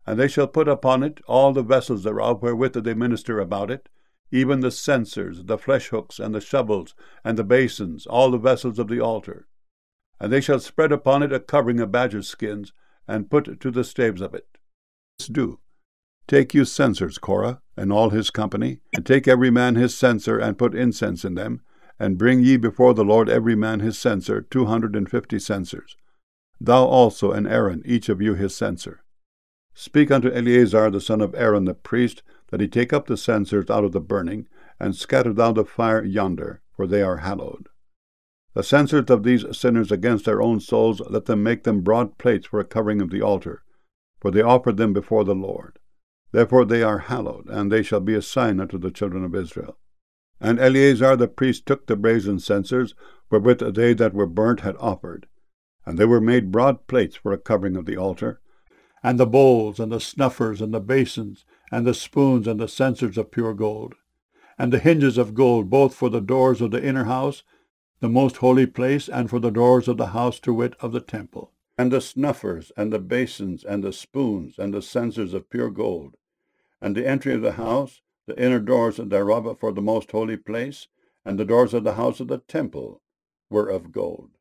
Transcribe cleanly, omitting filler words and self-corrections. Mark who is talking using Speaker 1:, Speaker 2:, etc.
Speaker 1: And they shall put upon it all the vessels thereof wherewith they minister about it, even the censers, the flesh hooks, and the shovels, and the basins, all the vessels of the altar. And they shall spread upon it a covering of badger skins, and put to the staves of it. Do. Take you censers, Korah, and all his company, and take every man his censer, and put incense in them, and bring ye before the Lord every man his censer, 250 censers. Thou also and Aaron, each of you his censer. Speak unto Eleazar the son of Aaron the priest, that he take up the censers out of the burning, and scatter thou the fire yonder, for they are hallowed. The censers of these sinners against their own souls, let them make them broad plates for a covering of the altar, for they offered them before the Lord. Therefore they are hallowed, and they shall be a sign unto the children of Israel. And Eleazar the priest took the brazen censers, wherewith they that were burnt had offered, and they were made broad plates for a covering of the altar, and the bowls, and the snuffers, and the basins, and the spoons, and the censers of pure gold, and the hinges of gold, both for the doors of the inner house, the most holy place, and for the doors of the house, to wit, of the temple, and the snuffers, and the basins, and the spoons, and the censers of pure gold, and the entry of the house, the inner doors thereof for the most holy place, and the doors of the house of the temple were of gold.